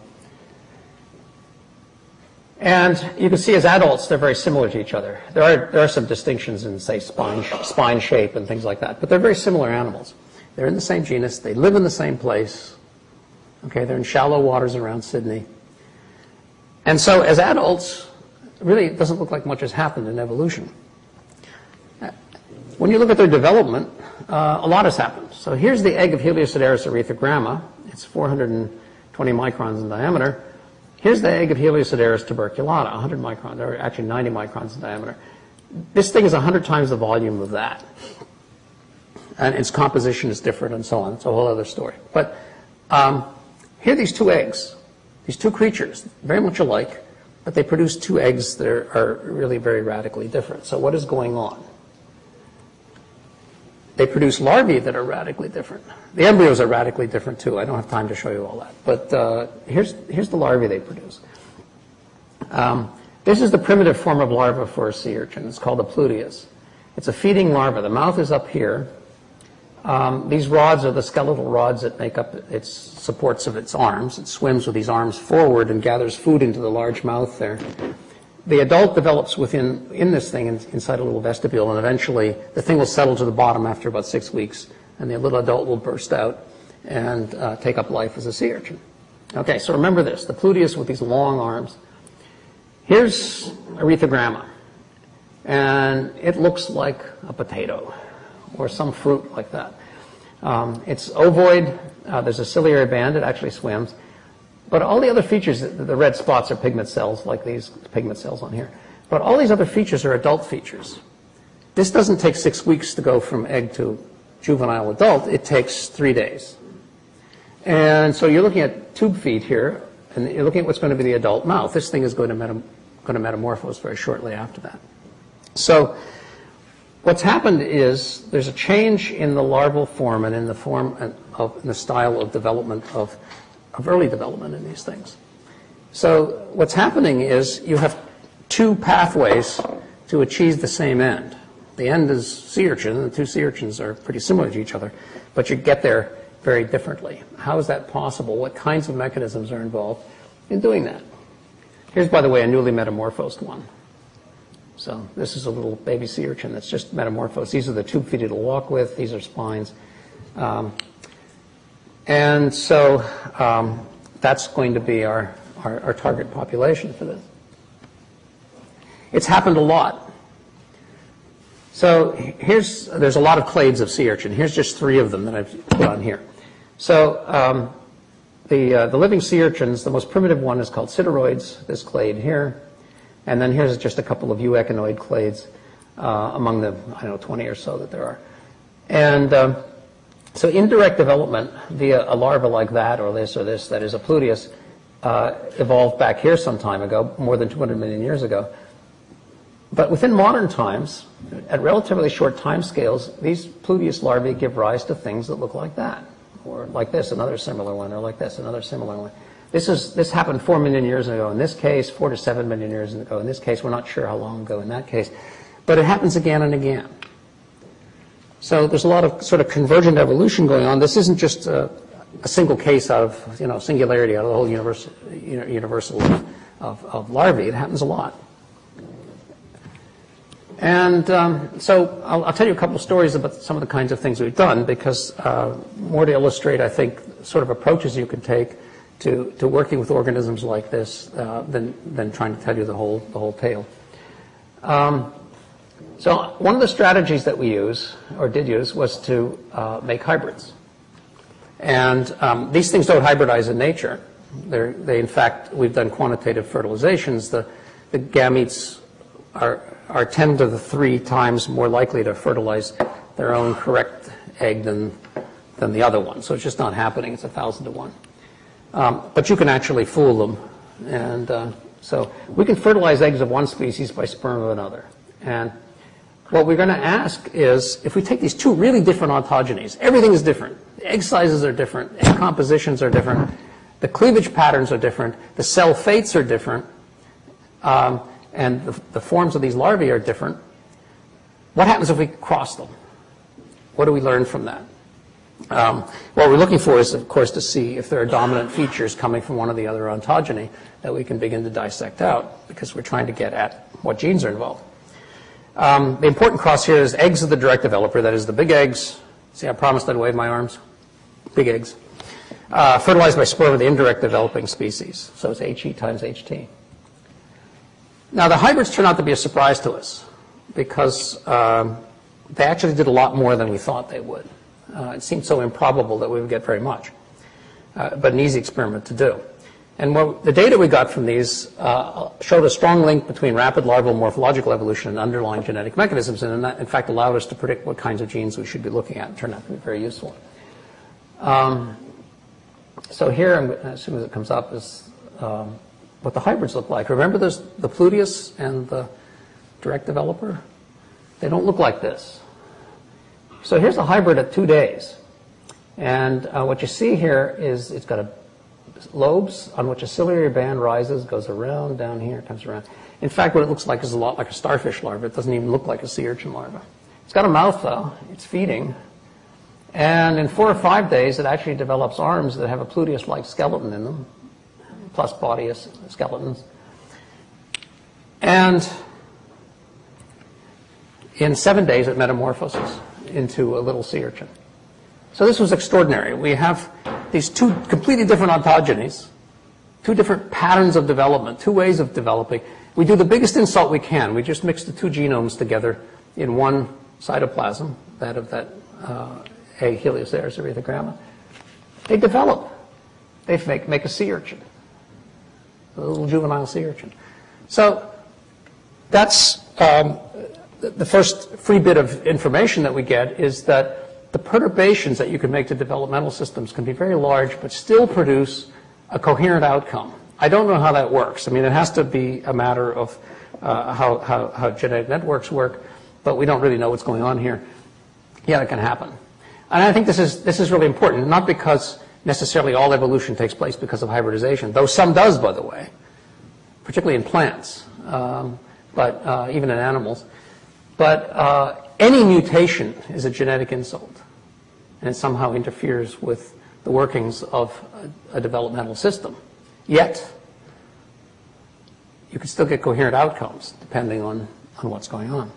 And you can see as adults, they're very similar to each other. There are, there are some distinctions in, say, spine, spine shape and things like that, but they're very similar animals. They're in the same genus. They live in the same place. Okay, they're in shallow waters around Sydney. And so as adults, really, it doesn't look like much has happened in evolution. When you look at their development, uh, a lot has happened. So here's the egg of Heliosideris erythrogramma. It's four hundred twenty microns in diameter. Here's the egg of Heliosideris tuberculata, one hundred microns, or actually ninety microns in diameter. This thing is one hundred times the volume of that. And its composition is different and so on. It's a whole other story. But um, here are these two eggs, these two creatures, very much alike, but they produce two eggs that are, are really very radically different. So what is going on? They produce larvae that are radically different. The embryos are radically different too. I don't have time to show you all that. But uh, here's, here's the larvae they produce. Um, this is the primitive form of larva for a sea urchin. It's called a pluteus. It's a feeding larva. The mouth is up here. Um, these rods are the skeletal rods that make up its supports of its arms. It swims with these arms forward and gathers food into the large mouth there. The adult develops within in this thing inside a little vestibule, and eventually the thing will settle to the bottom after about six weeks, and the little adult will burst out and uh, take up life as a sea urchin. Okay, so remember this, the pluteus with these long arms. Here's erythrogramma, and it looks like a potato or some fruit like that. Um, it's ovoid. Uh, there's a ciliary band. It actually swims. But all the other features, the red spots are pigment cells, like these pigment cells on here. But all these other features are adult features. This doesn't take six weeks to go from egg to juvenile adult. It takes three days. And so you're looking at tube feed here, and you're looking at what's going to be the adult mouth. This thing is going to, metam- going to metamorphose very shortly after that. So what's happened is there's a change in the larval form and in the form of in the style of development of of early development in these things. So what's happening is you have two pathways to achieve the same end. The end is sea urchin, and the two sea urchins are pretty similar to each other, but you get there very differently. How is that possible? What kinds of mechanisms are involved in doing that? Here's, by the way, a newly metamorphosed one. So this is a little baby sea urchin that's just metamorphosed. These are the tube feet it'll walk with. These are spines. Um, and so um, that's going to be our, our, our target population for this. It's happened a lot. So here's, there's a lot of clades of sea urchin. Here's just three of them that I've put on here. So um, the, uh, the living sea urchins, the most primitive one is called sideroids, this clade here. And then here's just a couple of euechinoid clades uh, among the, I don't know, twenty or so that there are. And um, so indirect development via a larva like that or this or this, that is a Pluteus, uh, evolved back here some time ago, more than two hundred million years ago. But within modern times, at relatively short time scales, these Pluteus larvae give rise to things that look like that, or like this, another similar one, or like this, another similar one. This is this happened four million years ago in this case, four to seven million years ago in this case. We're not sure how long ago in that case, but it happens again and again. So there's a lot of sort of convergent evolution going on. This isn't just a, a single case out of, you know, singularity out of the whole universe, you know, universal of, of, of larvae. It happens a lot. And um, so I'll, I'll tell you a couple of stories about some of the kinds of things we've done, because uh, more to illustrate, I think, sort of approaches you can take to, to working with organisms like this uh, than, than trying to tell you the whole, the whole tale. Um, so one of the strategies that we use, or did use, was to uh, make hybrids. And um, these things don't hybridize in nature. They're, they, in fact, we've done quantitative fertilizations. The, the gametes are, are ten to the three times more likely to fertilize their own correct egg than, than the other one. So it's just not happening. It's a thousand to one. Um, but you can actually fool them. And uh, so we can fertilize eggs of one species by sperm of another. And what we're going to ask is, if we take these two really different ontogenies, everything is different. The egg sizes are different. Egg compositions are different. The cleavage patterns are different. The cell fates are different. Um, and the, the forms of these larvae are different. What happens if we cross them? What do we learn from that? Um, what we're looking for is, of course, to see if there are dominant features coming from one or the other ontogeny that we can begin to dissect out, because we're trying to get at what genes are involved. Um, the important cross here is eggs of the direct developer, that is the big eggs. See, I promised I'd wave my arms. Big eggs. Uh, fertilized by sperm of the indirect developing species. So it's He times Ht. Now, the hybrids turn out to be a surprise to us, because um, they actually did a lot more than we thought they would. Uh, it seemed so improbable that we would get very much, uh, but an easy experiment to do. And what, the data we got from these uh, showed a strong link between rapid larval morphological evolution and underlying genetic mechanisms, and that, in fact, allowed us to predict what kinds of genes we should be looking at. It turned out to be very useful. Um, so here, I'm, as soon as it comes up, is um, what the hybrids look like. Remember there's the Pluteus and the direct developer? They don't look like this. So here's a hybrid at two days. And uh, what you see here is it's got a lobes on which a ciliary band rises, goes around, down here, comes around. In fact, what it looks like is a lot like a starfish larva. It doesn't even look like a sea urchin larva. It's got a mouth, though. It's feeding. And in four or five days, it actually develops arms that have a Pluteus-like skeleton in them, plus body skeletons. And in seven days, it metamorphoses into a little sea urchin. So this was extraordinary. We have these two completely different ontogenies, two different patterns of development, two ways of developing. We do the biggest insult we can. We just mix the two genomes together in one cytoplasm, that of that uh, A. Helioceras erythogramma. They develop. They make, make a sea urchin, a little juvenile sea urchin. So that's um, the first free bit of information that we get, is that the perturbations that you can make to developmental systems can be very large, but still produce a coherent outcome. I don't know how that works. I mean, it has to be a matter of uh, how, how, how genetic networks work, but we don't really know what's going on here. Yet it can happen. And I think this is, this is really important, not because necessarily all evolution takes place because of hybridization, though some does, by the way, particularly in plants, um, but uh, even in animals. But uh, any mutation is a genetic insult. and it somehow interferes with the workings of a, a developmental system. Yet, you can still get coherent outcomes depending on, on what's going on.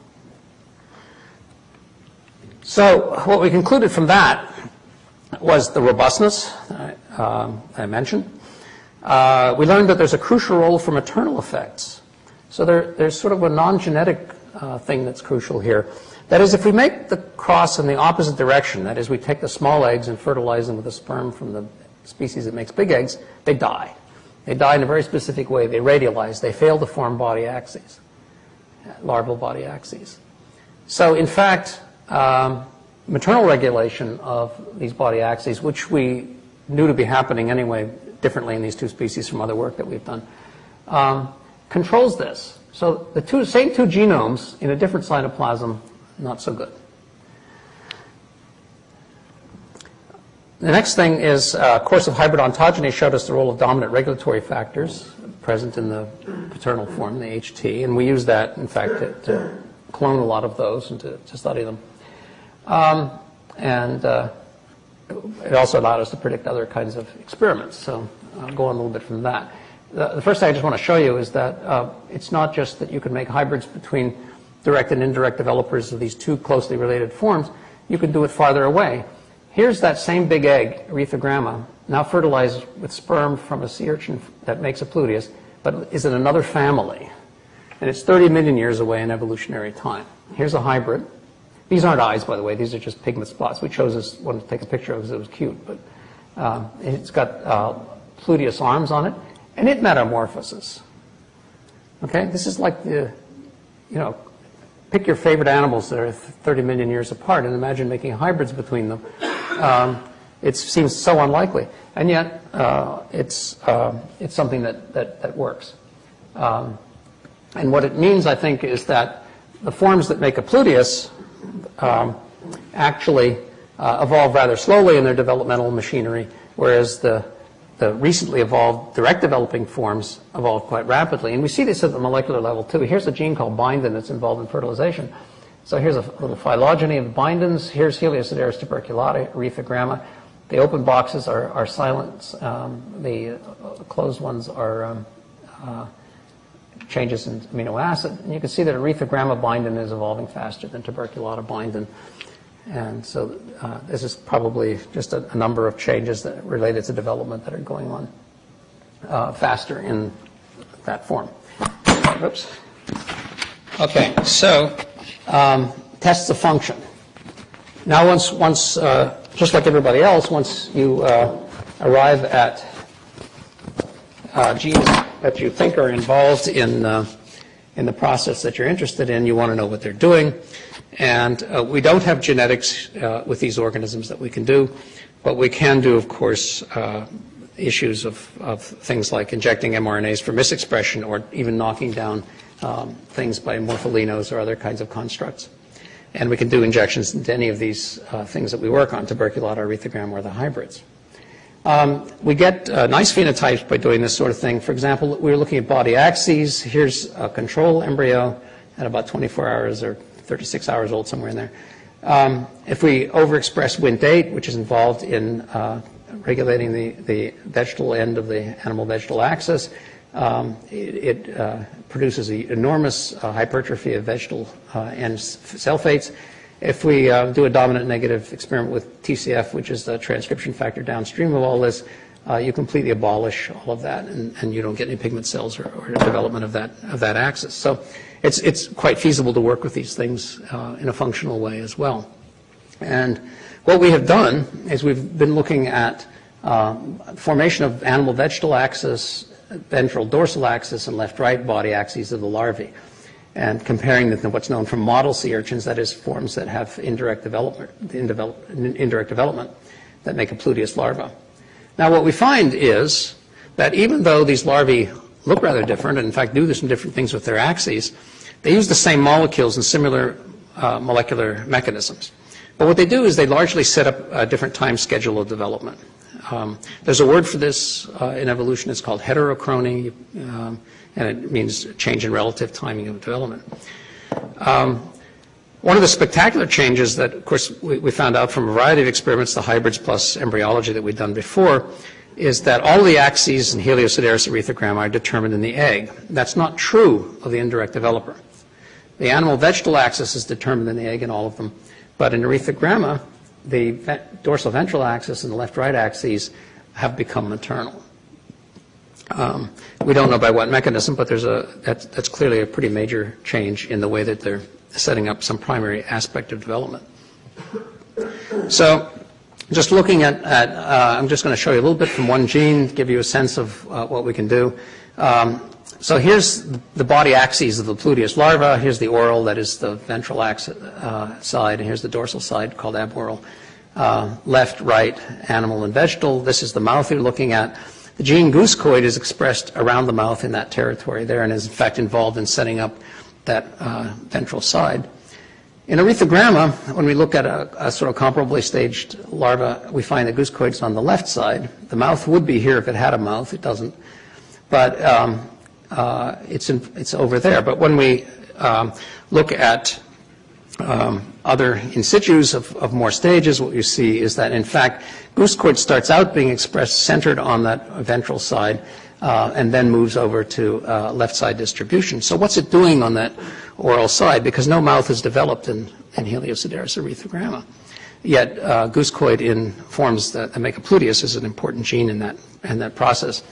So what we concluded from that was the robustness uh, um, I mentioned. Uh, we learned that there's a crucial role for maternal effects. So there, there's sort of a non-genetic uh, thing that's crucial here. That is, if we make the cross in the opposite direction, that is, we take the small eggs and fertilize them with the sperm from the species that makes big eggs, they die. They die in a very specific way. They radialize. They fail to form body axes, larval body axes. So, in fact, um, maternal regulation of these body axes, which we knew to be happening anyway differently in these two species from other work that we've done, um, controls this. So the two, same two genomes in a different cytoplasm, not so good. The next thing is a course of hybrid ontogeny showed us the role of dominant regulatory factors present in the paternal form, the H T, and we use that, in fact, to, to clone a lot of those and to, to study them. Um, and uh, it also allowed us to predict other kinds of experiments, so I'll go on a little bit from that. The, the first thing I just want to show you is that uh, it's not just that you can make hybrids between direct and indirect developers of these two closely related forms. You can do it farther away. Here's that same big egg, Erythrogramma, now fertilized with sperm from a sea urchin that makes a Pluteus, but is in another family. And it's thirty million years away in evolutionary time. Here's a hybrid. These aren't eyes, by the way. These are just pigment spots. We chose this one to take a picture of because it was cute. But uh, it's got uh, Pluteus arms on it, and it metamorphoses. Okay? This is like the, you know, pick your favorite animals that are thirty million years apart and imagine making hybrids between them. Um, it seems so unlikely. And yet, uh, it's, uh, it's something that, that, that works. Um, and what it means, I think, is that the forms that make a Pluteus um, actually uh, evolve rather slowly in their developmental machinery, whereas the the recently evolved direct developing forms evolve quite rapidly. And we see this at the molecular level too. Here's a gene called bindin that's involved in fertilization. So here's a little phylogeny of bindins. Here's Heliosideros tuberculata, Erythrogramma. The open boxes are, are silent. Um, the closed ones are um, uh, changes in amino acid. And you can see that Erythrogramma bindin is evolving faster than tuberculata bindin. And so uh, this is probably just a, a number of changes that related to development that are going on uh, faster in that form. Oops. Okay, so um, tests of function. Now, once, once uh, just like everybody else, once you uh, arrive at uh, genes that you think are involved in uh, in the process that you're interested in, you want to know what they're doing. And uh, we don't have genetics uh, with these organisms that we can do, but we can do, of course, uh, issues of, of things like injecting mRNAs for misexpression or even knocking down um, things by morpholinos or other kinds of constructs. And we can do injections into any of these uh, things that we work on, tuberculata, Erythrogramma, or the hybrids. Um, we get uh, nice phenotypes by doing this sort of thing. For example, we were looking at body axes. Here's a control embryo at about twenty-four hours or thirty-six hours old, somewhere in there. Um, if we overexpress W I N T eight, which is involved in uh, regulating the, the vegetal end of the animal-vegetal axis, um, it, it uh, produces an enormous uh, hypertrophy of vegetal uh, end sulfates. If we uh, do a dominant negative experiment with T C F, which is the transcription factor downstream of all this, uh, you completely abolish all of that, and, and you don't get any pigment cells or, or development of that of that axis. So it's it's quite feasible to work with these things uh, in a functional way as well. And what we have done is we've been looking at uh, formation of animal-vegetal axis, ventral dorsal axis, and left-right body axes of the larvae, and comparing them to what's known from model sea urchins, that is, forms that have indirect development, indirect development that make a Pluteus larva. Now, what we find is that even though these larvae look rather different, and in fact do some different things with their axes, they use the same molecules and similar uh, molecular mechanisms. But what they do is they largely set up a different time schedule of development. Um, there's a word for this uh, in evolution. It's called heterochrony. Um, and it means change in relative timing of development. Um, One of the spectacular changes that, of course, we, we found out from a variety of experiments, the hybrids plus embryology that we'd done before, is that all the axes in Heliosideris erythrogramma are determined in the egg. That's not true of the indirect developer. The animal-vegetal axis is determined in the egg in all of them, but in erythrogramma, the dorsal ventral axis and the left-right axes have become maternal. Um, we don't know by what mechanism, but there's a, that's, that's clearly a pretty major change in the way that they're setting up some primary aspect of development. So just looking at, at uh, I'm just going to show you a little bit from one gene, give you a sense of uh, what we can do. Um, so here's the body axes of the Pluteus larva. Here's the oral, that is the ventral axis, uh, side, and here's the dorsal side called aboral. Uh, left, right, animal and vegetal. This is the mouth you're looking at. The gene goosecoid is expressed around the mouth in that territory there and is in fact involved in setting up that uh, ventral side. In erythrogramma, when we look at a, a sort of comparably staged larva, we find that goosecoid's on the left side. The mouth would be here if it had a mouth. It doesn't. But um, uh, it's, in, it's over there. But when we um, look at um, other in situs of, of more stages, what you see is that, in fact, goosecoid starts out being expressed centered on that ventral side uh, and then moves over to uh, left side distribution. So what's it doing on that oral side? Because no mouth is developed in, in Heliosideris erythrogramma. Yet uh, goosecoid in forms that, that make a Pluteus is an important gene in that, in that process.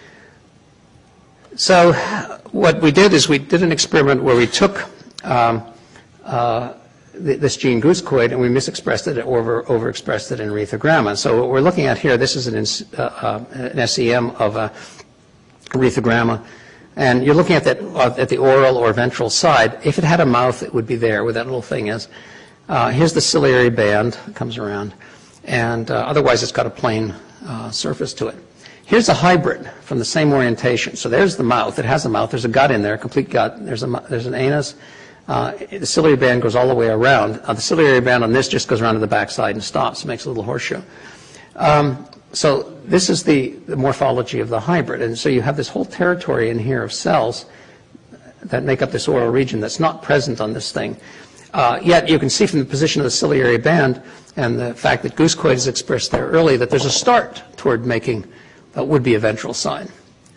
So what we did is we did an experiment where we took um, uh, th this gene goosecoid and we misexpressed it or over, overexpressed it in erythrogramma. So what we're looking at here, this is an, uh, uh, an S E M of a erythrogramma, and you're looking at that uh, at the oral or ventral side. If it had a mouth, it would be there where that little thing is. Uh, here's the ciliary band that comes around, and uh, otherwise it's got a plain uh, surface to it. Here's a hybrid from the same orientation. So there's the mouth. It has a mouth. There's a gut in there, a complete gut. There's, a, there's an anus. Uh, the ciliary band goes all the way around. Uh, the ciliary band on this just goes around to the back side and stops, makes a little horseshoe. Um, so this is the, the morphology of the hybrid. And so you have this whole territory in here of cells that make up this oral region that's not present on this thing. Uh, yet you can see from the position of the ciliary band and the fact that goosecoid is expressed there early that there's a start toward making what would be a ventral side.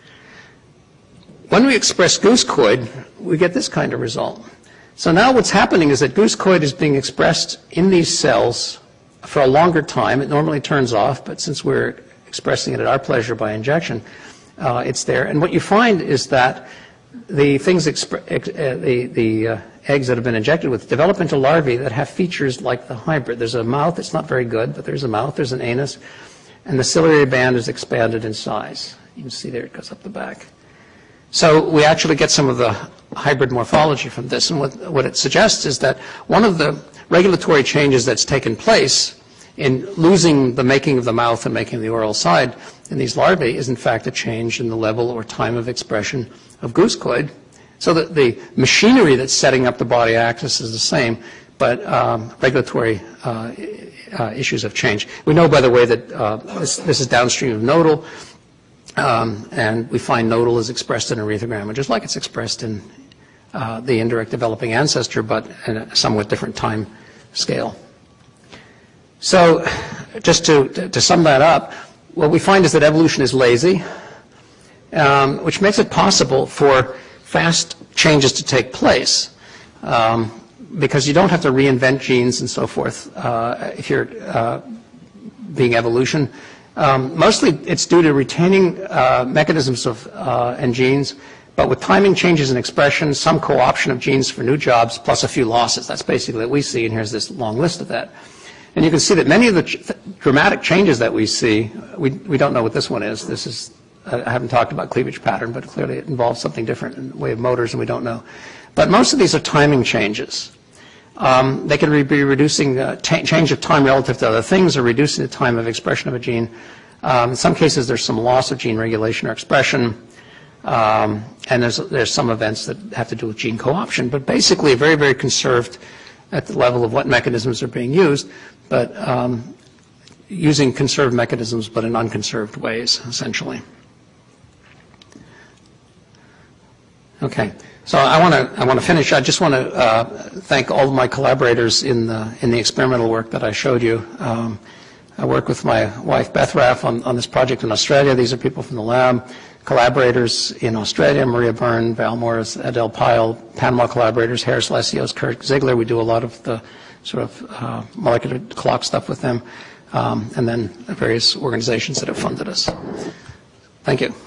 When we express goosecoid, we get this kind of result. So now what's happening is that goosecoid is being expressed in these cells for a longer time. It normally turns off, but since we're expressing it at our pleasure by injection, uh, it's there. And what you find is that the things, expre uh, the, the uh, eggs that have been injected with develop into larvae that have features like the hybrid. There's a mouth. It's not very good, but there's a mouth. There's an anus. And the ciliary band is expanded in size. You can see there it goes up the back. So we actually get some of the hybrid morphology from this. And what, what it suggests is that one of the regulatory changes that's taken place in losing the making of the mouth and making the oral side in these larvae is in fact a change in the level or time of expression of goosecoid. So that the machinery that's setting up the body axis is the same, but um, regulatory uh, uh, issues have changed. We know, by the way, that uh, this, this is downstream of nodal, um, and we find nodal is expressed in erythrogramma, just like it's expressed in uh, the indirect developing ancestor, but in a somewhat different time scale. So just to, to, to sum that up, what we find is that evolution is lazy, um, which makes it possible for fast changes to take place. Um, because you don't have to reinvent genes and so forth uh, if you're uh, being evolution. Um, mostly it's due to retaining uh, mechanisms of, uh, and genes, but with timing changes in expression, some co-option of genes for new jobs, plus a few losses. That's basically what we see, and here's this long list of that. And you can see that many of the ch dramatic changes that we see, we, we don't know what this one is. This is, uh, I haven't talked about cleavage pattern, but clearly it involves something different in the way of motors, and we don't know. But most of these are timing changes. Um, they can re be reducing uh, change of time relative to other things or reducing the time of expression of a gene. Um, in some cases, there's some loss of gene regulation or expression, um, and there's, there's some events that have to do with gene co-option, but basically very, very conserved at the level of what mechanisms are being used, but um, using conserved mechanisms but in unconserved ways, essentially. Okay. So I want to I want to finish. I just want to uh, thank all of my collaborators in the in the experimental work that I showed you. Um, I work with my wife Beth Raff on, on this project in Australia. These are people from the lab. Collaborators in Australia: Maria Byrne, Val Morris, Adele Pyle. Panama collaborators: Harris Lesios, Kurt Ziegler. We do a lot of the sort of uh, molecular clock stuff with them, um, and then various organizations that have funded us. Thank you.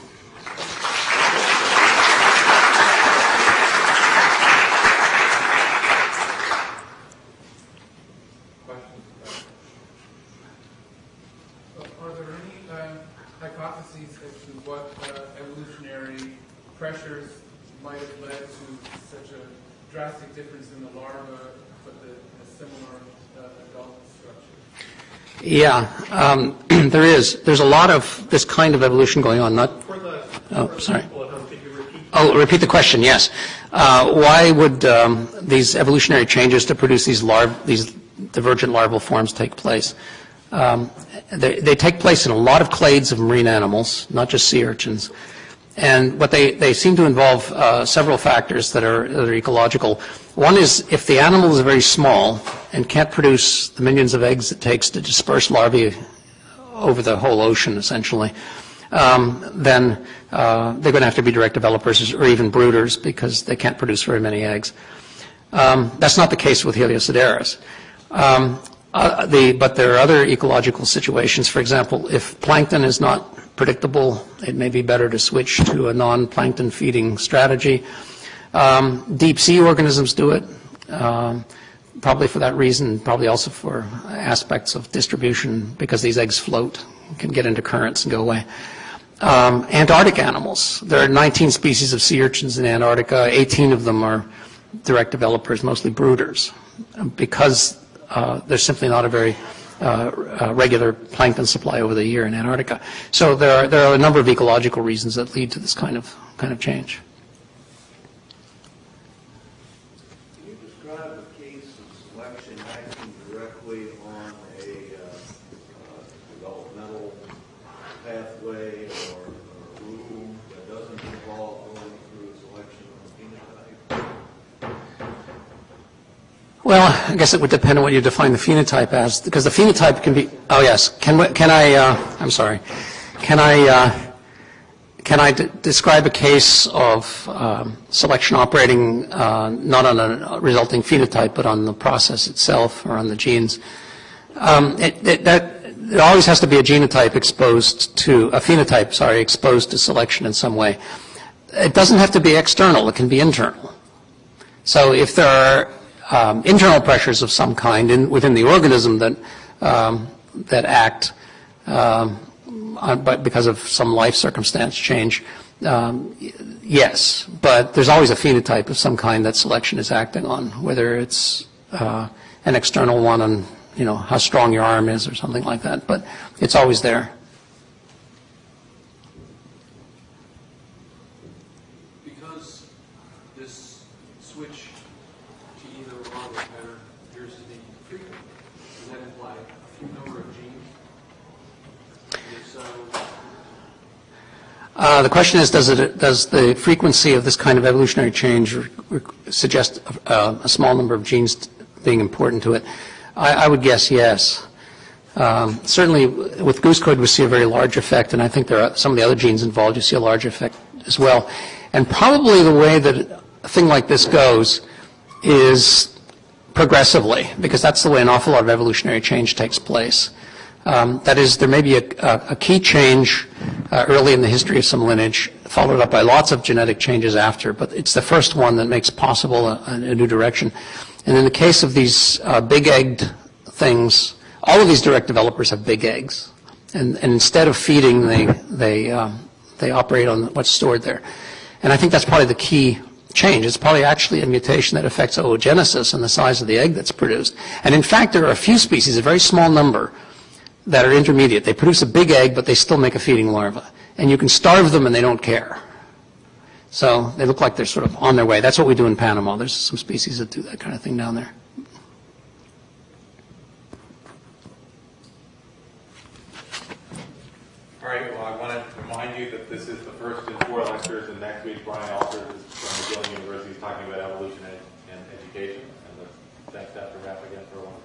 Hypotheses as to what uh, evolutionary pressures might have led to such a drastic difference in the larva, but the, the similar uh, adult structure? Yeah, um, there is. There's a lot of this kind of evolution going on. Not. For the, oh, for sorry. People at home, could you repeat? Oh, repeat the question. Yes. Uh, why would um, these evolutionary changes to produce these larv, these divergent larval forms take place? Um, they, they take place in a lot of clades of marine animals, not just sea urchins. And what they, they seem to involve uh, several factors that are, that are ecological. One is if the animal is very small and can't produce the millions of eggs it takes to disperse larvae over the whole ocean, essentially, um, then uh, they're going to have to be direct developers or even brooders because they can't produce very many eggs. Um, that's not the case with Heliosideros. Um, Uh, the, but there are other ecological situations. For example, if plankton is not predictable, it may be better to switch to a non-plankton feeding strategy. Um, deep sea organisms do it, um, probably for that reason, probably also for aspects of distribution because these eggs float, can get into currents and go away. Um, Antarctic animals. There are nineteen species of sea urchins in Antarctica. eighteen of them are direct developers, mostly brooders, because Uh, there's simply not a very uh, uh, regular plankton supply over the year in Antarctica. So there are, there are a number of ecological reasons that lead to this kind of kind of change. Can you describe a case of selection acting directly on a uh, uh, developmental pathway or, or rule that doesn't involve going through a selection of a phenotype? Well, I guess it would depend on what you define the phenotype as, because the phenotype can be. Oh yes, can can I? Uh, I'm sorry. Can I? Uh, can I d- describe a case of um, selection operating uh, not on a resulting phenotype, but on the process itself or on the genes? Um, it, it, that there always has to be a genotype exposed to a phenotype. Sorry, exposed to selection in some way. It doesn't have to be external. It can be internal. So if there are Um, internal pressures of some kind in, within the organism that um, that act um, on, but because of some life circumstance change, um, yes. But there's always a phenotype of some kind that selection is acting on, whether it's uh, an external one on, you know, how strong your arm is or something like that. But it's always there. Because this switch to either or or better appears to be frequent, does that imply a few number of genes? And if so, Uh, the question is, does, it, does the frequency of this kind of evolutionary change re- re- suggest a, a small number of genes t- being important to it? I, I would guess yes. Um, certainly, with goosecoid, we see a very large effect, and I think there are some of the other genes involved. You see a large effect as well. And probably the way that a thing like this goes is progressively, because that's the way an awful lot of evolutionary change takes place. Um, that is, there may be a, a, a key change uh, early in the history of some lineage, followed up by lots of genetic changes after, but it's the first one that makes possible a, a new direction. And in the case of these uh, big-egged things, all of these direct developers have big eggs. And, and instead of feeding, they, they, um, they operate on what's stored there. And I think that's probably the key change. It's probably actually a mutation that affects oogenesis and the size of the egg that's produced. And in fact, there are a few species, a very small number, that are intermediate. They produce a big egg, but they still make a feeding larva. And you can starve them and they don't care. So they look like they're sort of on their way. That's what we do in Panama. There's some species that do that kind of thing down there. All right, well, I want to remind you that this is the first in four lectures, and next week Brian Alter is going to Yale University is talking about evolution and, and education. And let's thanks Doctor Rapp again for a wonderful